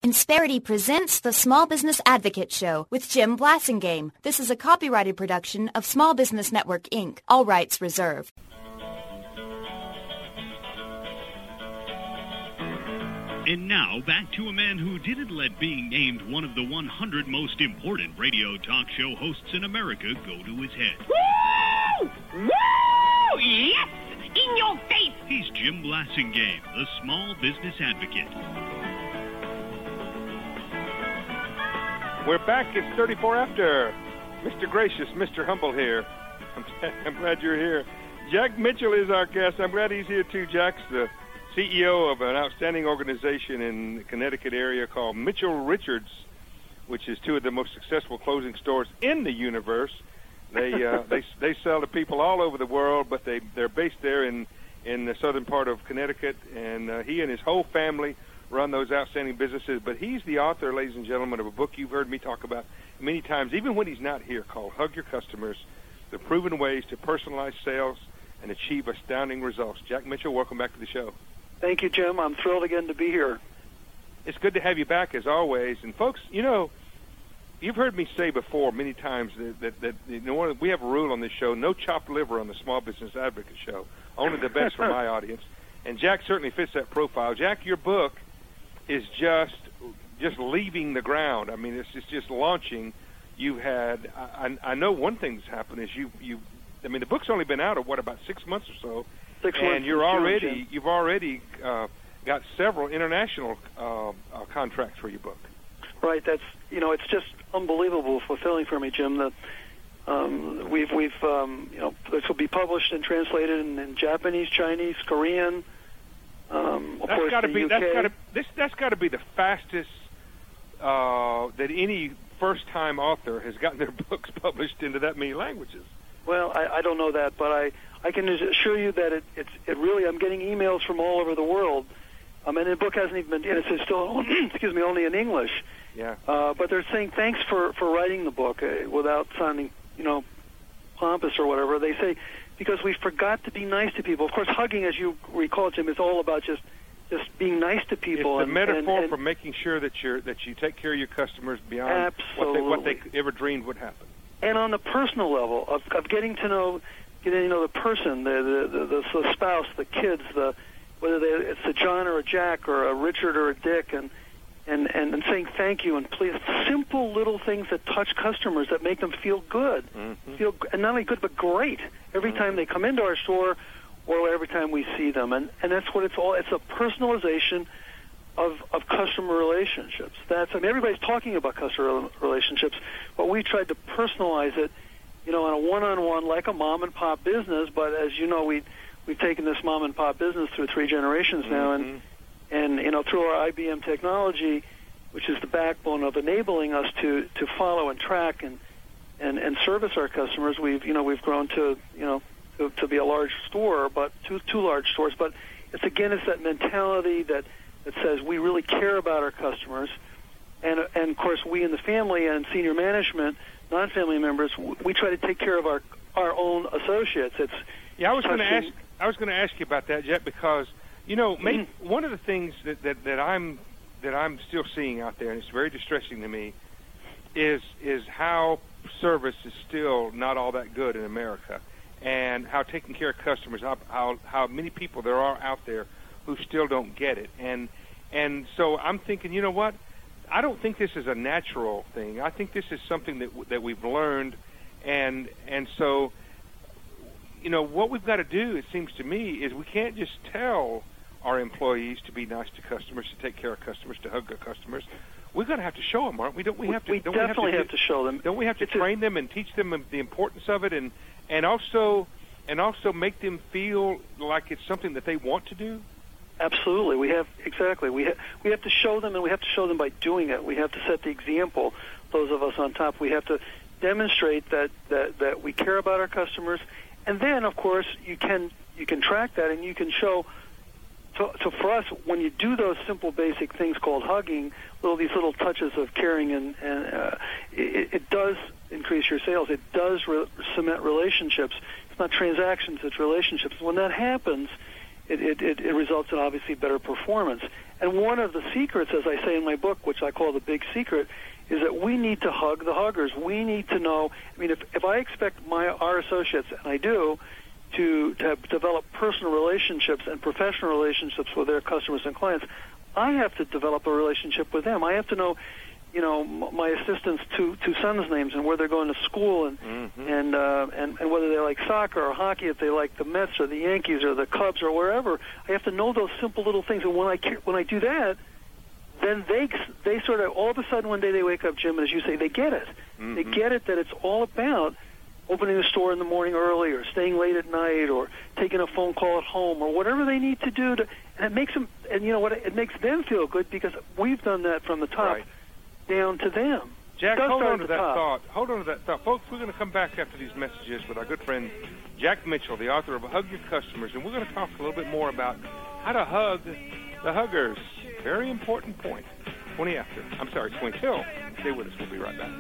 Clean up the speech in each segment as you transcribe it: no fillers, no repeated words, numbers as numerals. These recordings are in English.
Insperity presents the Small Business Advocate Show with Jim Blasingame. This is a copyrighted production of Small Business Network, Inc. All rights reserved. And now, back to a man who didn't let being named one of the 100 most important radio talk show hosts in America go to his head. Woo! Woo! Yes! In your face! He's Jim Blasingame, the Small Business Advocate. We're back. It's 34 after. Mr. Gracious, Mr. Humble here. I'm glad you're here. Jack Mitchell is our guest. I'm glad he's here, too. Jack's the CEO of an outstanding organization in the Connecticut area called Mitchell Richards, which is two of the most successful clothing stores in the universe. They sell to people all over the world, but they're based there in the southern part of Connecticut, and he and his whole family run those outstanding businesses. But he's the author, ladies and gentlemen, of a book you've heard me talk about many times, even when he's not here, called Hug Your Customers, The Proven Ways to Personalize Sales and Achieve Astounding Results. Jack Mitchell, welcome back to the show. Thank you, Jim. I'm thrilled again to be here. It's good to have you back, as always. And, folks, you know, you've heard me say before many times that you know, we have a rule on this show, no chopped liver on the Small Business Advocate Show, only the best for my audience. And Jack certainly fits that profile. Jack, your book is just leaving the ground. I mean, it's just launching. You've had, I know one thing that's happened is I mean, the book's only been out, about 6 months or so. 6 months. And you've already got several international contracts for your book. Right. That's, you know, it's just unbelievable fulfilling for me, Jim. That we've you know, this will be published and translated in Japanese, Chinese, Korean. That's got to be that's got to be the fastest that any first-time author has gotten their books published into that many languages. Well, I don't know that, but I can assure you that it really, I'm getting emails from all over the world. And the book hasn't even been, it's still, excuse me, only in English. Yeah. But they're saying thanks for writing the book without sounding, you know, pompous or whatever. They say, because we forgot to be nice to people. Of course, hugging, as you recall, Jim, is all about just being nice to people. It's a metaphor for making sure that you take care of your customers beyond what they ever dreamed would happen. And on the personal level of getting to know the person, the spouse, the kids, whether it's a John or a Jack or a Richard or a Dick, and saying thank you and please, simple little things that touch customers that make them feel good, and not only good but great every time they come into our store or every time we see them, and that's what it's all. It's a personalization of customer relationships. Everybody's talking about customer relationships, but we tried to personalize it, you know, on a one-on-one, like a mom-and-pop business. But as you know, we've taken this mom-and-pop business through 3 generations now, and you know, through our IBM technology, which is the backbone of enabling us to follow and track and service our customers, we've grown to be a large store, but two large stores. But it's that mentality that says we really care about our customers, and of course we in the family and senior management, non-family members, we try to take care of our own associates. I was going to ask you about that, Jet, because you know, one of the things that I'm still seeing out there, and it's very distressing to me, is how service is still not all that good in America, and how taking care of customers, how many people there are out there who still don't get it. And so I'm thinking, you know what? I don't think this is a natural thing. I think this is something that we've learned, and so, you know, what we've got to do, it seems to me, is we can't just tell our employees to be nice to customers, to take care of customers, to hug their customers. We're going to have to show them, aren't we? We definitely have to show them. Don't we have to train them and teach them the importance of it, and also make them feel like it's something that they want to do? Absolutely. We have to show them, and we have to show them by doing it. We have to set the example, those of us on top. We have to demonstrate that we care about our customers. And then, of course, you can track that, and you can show. So for us, when you do those simple, basic things called hugging, these little touches of caring, and it does increase your sales. It does cement relationships. It's not transactions; it's relationships. When that happens, it results in obviously better performance. And one of the secrets, as I say in my book, which I call the big secret, is that we need to hug the huggers. We need to know. I mean, if I expect our associates, and I do, to develop personal relationships and professional relationships with their customers and clients, I have to develop a relationship with them. I have to know, my assistants' two sons' names and where they're going to school, and whether they like soccer or hockey, if they like the Mets or the Yankees or the Cubs or wherever. I have to know those simple little things. And when I do that, then they sort of all of a sudden one day they wake up, Jim, and as you say, they get it. Mm-hmm. They get it that it's all about opening the store in the morning early, or staying late at night, or taking a phone call at home, or whatever they need to do. And it makes them, and you know what? It makes them feel good because we've done that from the top down to them. Jack, hold on to that thought. Hold on to that thought. Folks, we're going to come back after these messages with our good friend Jack Mitchell, the author of Hug Your Customers, and we're going to talk a little bit more about how to hug the huggers. Very important point. 20 till. Stay with us. We'll be right back.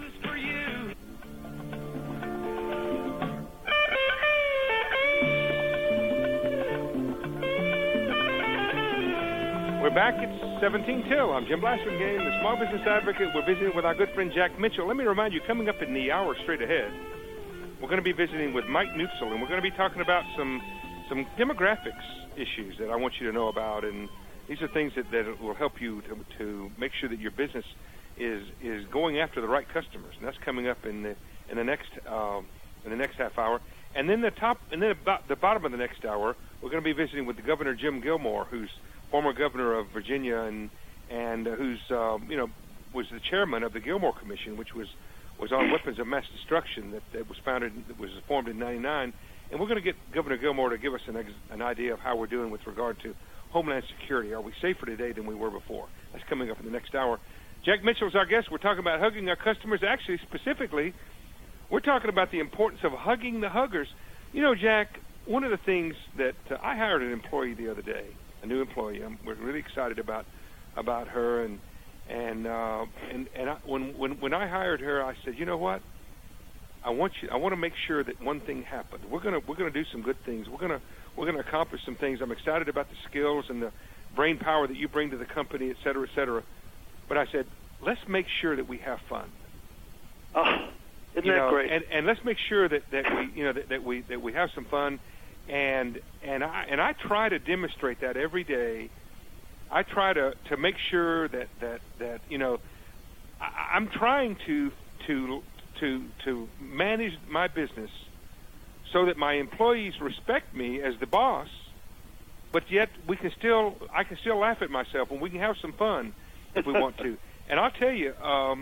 We're back. It's 17 till. I'm Jim Blasingame, the Small Business Advocate. We're visiting with our good friend Jack Mitchell. Let me remind you, coming up in the hour straight ahead, we're going to be visiting with Mike Nutzel, and we're going to be talking about some demographics issues that I want you to know about, and these are things that will help you to make sure that your business is going after the right customers, and that's coming up in the next half hour. And then about the bottom of the next hour, we're going to be visiting with the Governor Jim Gilmore, who's former governor of Virginia and who's was the chairman of the Gilmore Commission, which was on weapons of mass destruction that was formed in '99. And we're going to get Governor Gilmore to give us an idea of how we're doing with regard to Homeland Security. Are we safer today than we were before? That's coming up in the next hour. Jack Mitchell's our guest. We're talking about hugging our customers. Actually, specifically, we're talking about the importance of hugging the huggers. You know, Jack, one of the things that I hired an employee the other day, a new employee. We're really excited about her, and when I hired her, I said, you know what? I want to make sure that one thing happened. We're gonna do some good things. We're gonna accomplish some things. I'm excited about the skills and the brain power that you bring to the company, et cetera, et cetera. But I said, let's make sure that we have fun. Oh, isn't that great? And let's make sure that we have some fun. And I try to demonstrate that every day. I try to make sure that I'm trying to manage my business so that my employees respect me as the boss, but yet I can still laugh at myself, and we can have some fun if we want to. And I'll tell you,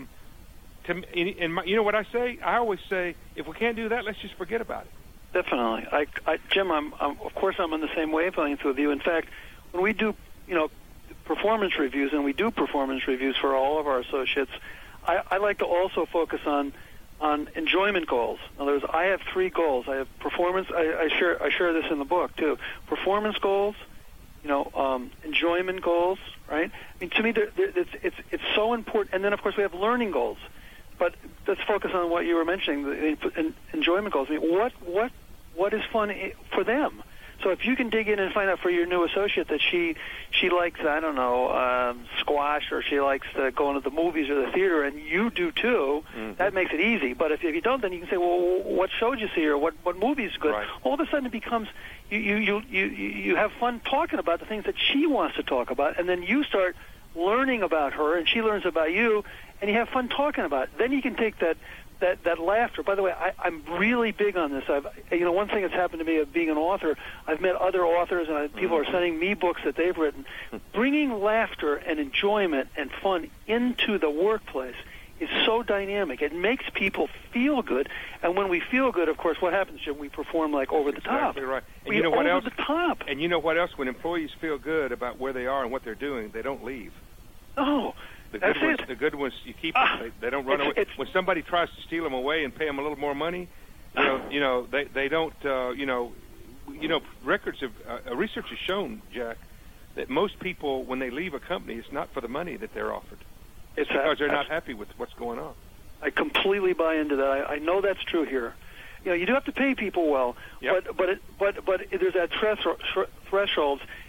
you know what I say? I always say, if we can't do that, let's just forget about it. Definitely. Jim, of course I'm on the same wavelength with you. In fact, when we do, performance reviews, and we do performance reviews for all of our associates, I like to also focus on enjoyment goals. In other words, I have 3 goals. I have performance. I share this in the book too. Performance goals, enjoyment goals. Right? I mean, to me, it's so important. And then, of course, we have learning goals. But let's focus on what you were mentioning, the enjoyment goals. I mean, what is fun for them? So if you can dig in and find out for your new associate that she likes, I don't know, squash, or she likes to go into the movies or the theater, and you do too, that makes it easy. But if you don't, then you can say, well, what show did you see, or what movie is good? Right. All of a sudden it becomes you have fun talking about the things that she wants to talk about, and then you start learning about her, and she learns about you, and you have fun talking about it. Then you can take that laughter. By the way, I'm really big on this. One thing that's happened to me of being an author, I've met other authors, and people are sending me books that they've written. Bringing laughter and enjoyment and fun into the workplace is so dynamic. It makes people feel good, and when we feel good, of course, what happens, Jim? We perform like over the top. Exactly right. And you know what else? Over the top. And you know what else? When employees feel good about where they are and what they're doing, they don't leave. Oh. The good ones, you keep them. They don't run away. When somebody tries to steal them away and pay them a little more money, they don't. Records of research has shown, Jack, that most people, when they leave a company, it's not for the money that they're offered. It's because they're not happy with what's going on. I completely buy into that. I know that's true here. You do have to pay people well, yep. but there's that threshold.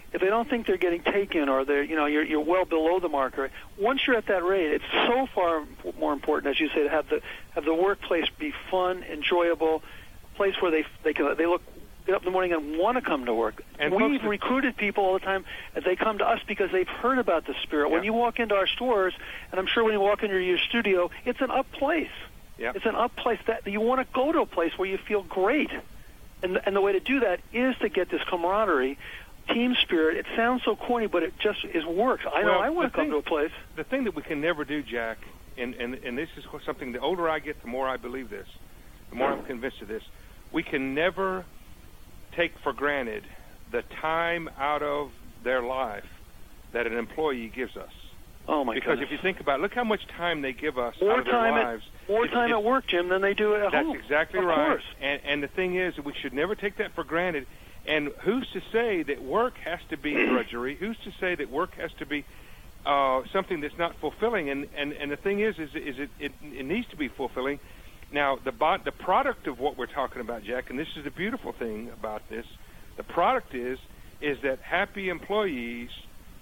if they don't think they're getting taken or they're, you're well below the market, once you're at that rate, it's so far more important, as you say, to have the workplace be fun, enjoyable, a place where they get up in the morning and want to come to work. And we've recruited people all the time, and they come to us because they've heard about the Spirit. Yeah. When you walk into our stores, and I'm sure when you walk into your studio, it's an up place. Yeah. It's an up place that you want to go to a place where you feel great. And the way to do that is to get this camaraderie, team spirit. It sounds so corny, but it just works. I know I want to come to a place. The thing that we can never do, Jack, and this is something, the older I get, the more I believe this, the more I'm convinced of this, we can never take for granted the time out of their life that an employee gives us. Oh, my Because goodness. if you think about it, look how much time they give us more out of their lives. More time at work, Jim, than they do at home. That's exactly of right. Course. And the thing is, we should never take that for granted. And who's to say that work has to be drudgery? Who's to say that work has to be something that's not fulfilling? And the thing is it needs to be fulfilling. Now, the product of what we're talking about, Jack, and this is the beautiful thing about this, the product is that happy employees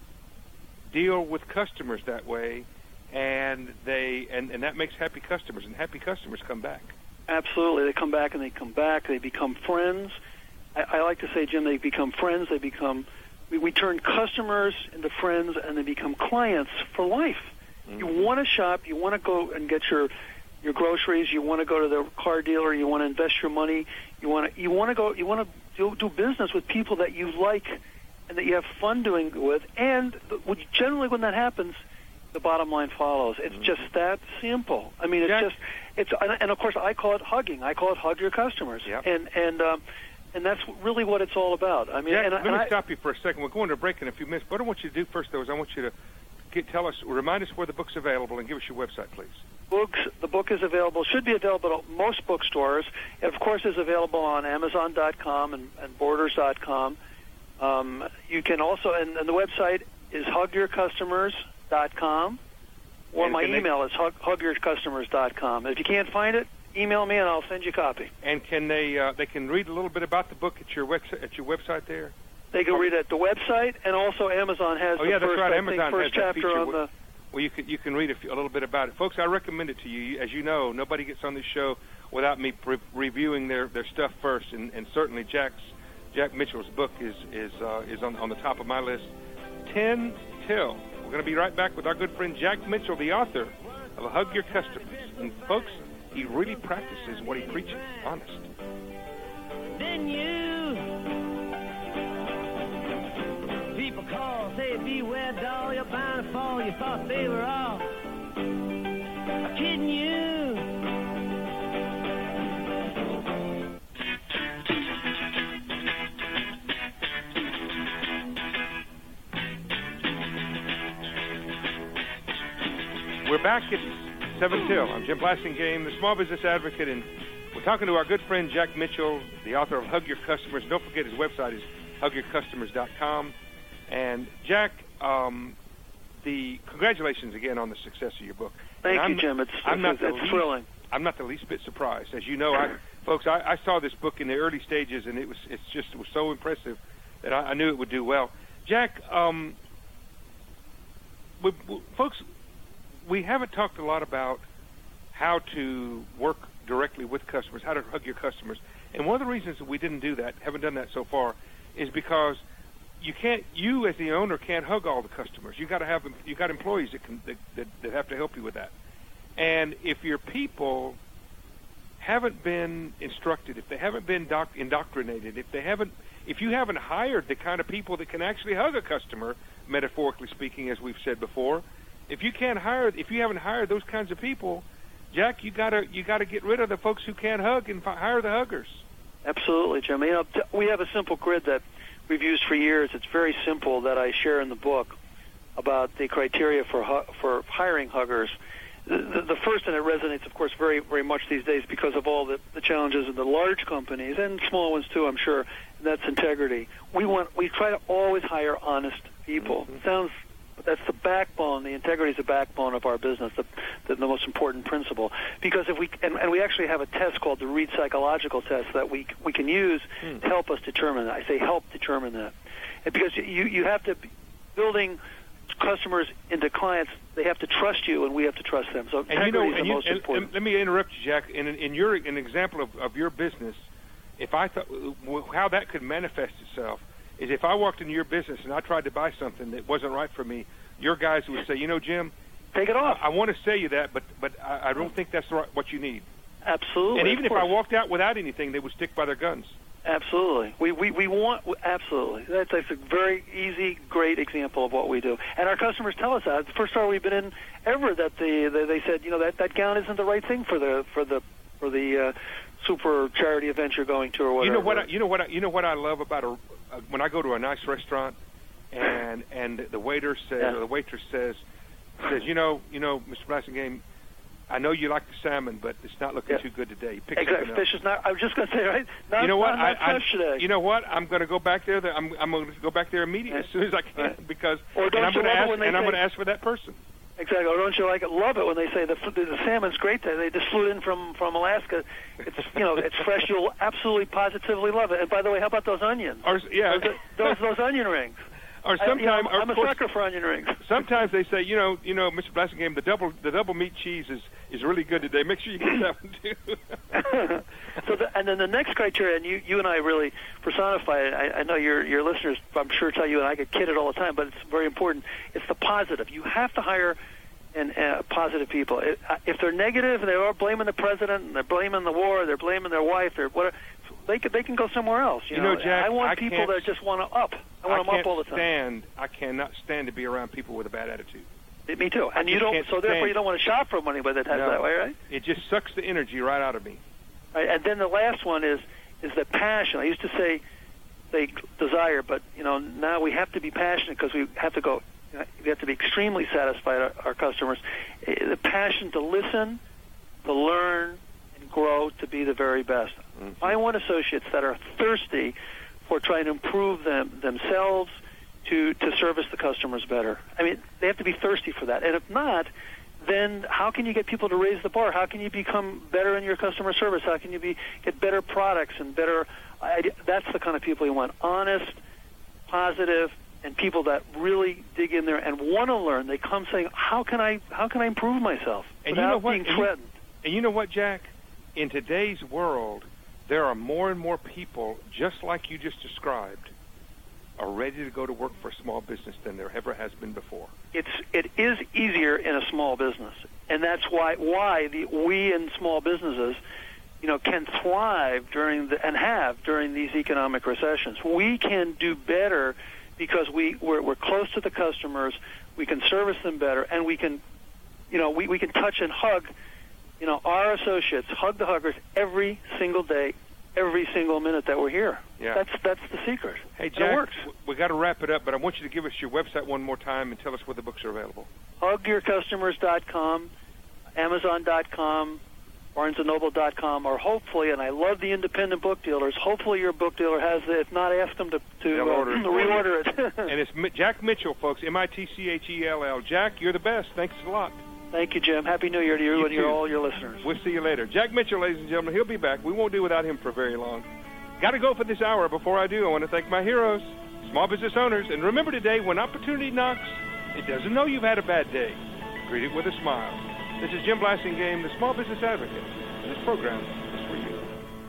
deal with customers that way, and that makes happy customers, and happy customers come back. Absolutely. They come back, and they come back. They become friends. I like to say, Jim, they become friends. We turn customers into friends, and they become clients for life. Mm-hmm. You want to shop. You want to go and get your groceries. You want to go to the car dealer. You want to invest your money. You want to do business with people that you like and that you have fun doing with. And generally, when that happens, the bottom line follows. It's just that simple. I mean, and of course, I call it hugging. I call it hug your customers. Yep. And that's really what it's all about. I mean, Jack, let me stop you for a second. We're going to break in a few minutes. What I want you to do first, though, is I want you to remind us where the book's available, and give us your website, please. The book is available, should be available at most bookstores. It, of course, is available on Amazon.com and Borders.com. You can also, and the website is hugyourcustomers.com, or my email is hugyourcustomers.com. If you can't find it, email me and I'll send you a copy. And can they can read a little bit about the book at your website there? They can read it at the website, and also Amazon has first chapter on the. Well, you can read a little bit about it, folks. I recommend it to you. As you know, nobody gets on this show without me reviewing their stuff first, and certainly Jack Mitchell's book is on the top of my list. 10 Till. We're going to be right back with our good friend Jack Mitchell, the author of Hug Your Customers. And folks, he really practices what he preaches. Honest. Then you people call, say beware doll, you're bound to fall. You thought they were all kidding you. We're back at 7 Till. I'm Jim Blasingame, the Small Business Advocate, and we're talking to our good friend Jack Mitchell, the author of Hug Your Customers. Don't forget his website is hugyourcustomers.com. And Jack, the congratulations again on the success of your book. Thank you, Jim. It's thrilling. I'm not the least bit surprised. As you know, I saw this book in the early stages, and it was so impressive that I knew it would do well. Jack, folks, we haven't talked a lot about how to work directly with customers, how to hug your customers. And one of the reasons that we didn't do that, haven't done that so far, is because you as the owner can't hug all the customers. You got employees that have to help you with that. And if your people haven't been instructed, if they haven't been indoctrinated, if you haven't hired the kind of people that can actually hug a customer, metaphorically speaking, as we've said before, if you haven't hired those kinds of people, Jack, you gotta get rid of the folks who can't hug and hire the huggers. Absolutely, Jim. We have a simple grid that we've used for years. It's very simple that I share in the book about the criteria for hiring huggers. The first, and it resonates, of course, very, very much these days because of all the challenges of the large companies and small ones too, I'm sure. And that's integrity. We try to always hire honest people. Mm-hmm. It sounds That's the backbone. The integrity is the backbone of our business, the most important principle. Because if we and we actually have a test called the Reed Psychological Test that we can use to help us determine that. I say help determine that, and because you have to building customers into clients, they have to trust you, and we have to trust them. So integrity is the most important. Let me interrupt you, Jack. In an example of your business, if I thought how that could manifest itself is if I walked into your business and I tried to buy something that wasn't right for me, your guys would say, Jim, take it off. I want to sell you that, but I don't think that's what you need. Absolutely. And even if I walked out without anything, they would stick by their guns. Absolutely. We want, absolutely. That's a very easy, great example of what we do. And our customers tell us that. The first store we've been in ever that they said, that gown isn't the right thing for the super charity event you're going to or whatever. You know what I love about when I go to a nice restaurant and the waiter says or the waitress says, Mr. Blassingame, I know you like the salmon, but it's not looking too good today. Exactly. Fish is not. I was just going to say, right? Not fresh today. You know what? I'm going to go back there. I'm going to go back there immediately as soon as I can because I'm going to ask for that person. Exactly. Or don't you love it when they say the salmon's great today? They just flew it in from Alaska. It's it's fresh. You'll absolutely positively love it. And by the way, how about those onions? Those onion rings. Or sometimes I'm a sucker for onion rings. Sometimes they say, Mr. Blassingame, the double meat cheese is really good today. Make sure you get that one too. And then the next criteria, and you and I really personify it. I know your listeners, I'm sure, tell you, and I get kidded all the time, but it's very important. It's the positive. You have to hire positive people. If they're negative, they are blaming the president, and they're blaming the war, they're blaming their wife, or whatever. They can go somewhere else. Jack, I want people that just want to up. I want them up all the time. I cannot stand to be around people with a bad attitude. Me too. And you don't. So therefore, you don't want to shop from anybody that has that way, right? It just sucks the energy right out of me. Right. And then the last one is the passion. I used to say desire, but now we have to be passionate because we have to go. We have to be extremely satisfied our customers. The passion to listen, to learn, and grow to be the very best. Mm-hmm. I want associates that are thirsty for trying to improve themselves to service the customers better. I mean, they have to be thirsty for that. And if not, then how can you get people to raise the bar? How can you become better in your customer service? How can you get better products and better? That's the kind of people you want: honest, positive, and people that really dig in there and want to learn. They come saying, "How can I improve myself?" And without being threatened. And you know what, Jack? In today's world, there are more and more people, just like you just described, are ready to go to work for a small business than there ever has been before. It is easier in a small business, and that's why we in small businesses, can thrive during these economic recessions. We can do better because we're close to the customers. We can service them better, and we can, we can touch and hug. Our associates, hug the huggers every single day, every single minute that we're here. Yeah. That's the secret. Hey, Jack, it works. We got to wrap it up, but I want you to give us your website one more time and tell us where the books are available. HugYourCustomers.com, Amazon.com, BarnesandNoble.com, or hopefully, and I love the independent book dealers, hopefully your book dealer has it. If not, ask them to reorder it. And it's Jack Mitchell, folks, Mitchell. Jack, you're the best. Thanks a lot. Thank you, Jim. Happy New Year to you and all your listeners. We'll see you later. Jack Mitchell, ladies and gentlemen, he'll be back. We won't do without him for very long. Got to go for this hour. Before I do, I want to thank my heroes, small business owners. And remember today, when opportunity knocks, it doesn't know you've had a bad day. Greet it with a smile. This is Jim Blassingame, the Small Business Advocate. And this program is for you.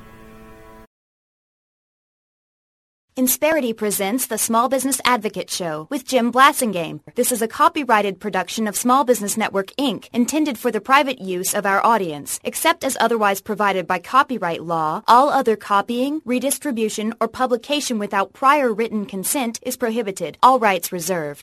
Insperity presents the Small Business Advocate Show with Jim Blassingame. This is a copyrighted production of Small Business Network, Inc., intended for the private use of our audience. Except as otherwise provided by copyright law, all other copying, redistribution, or publication without prior written consent is prohibited. All rights reserved.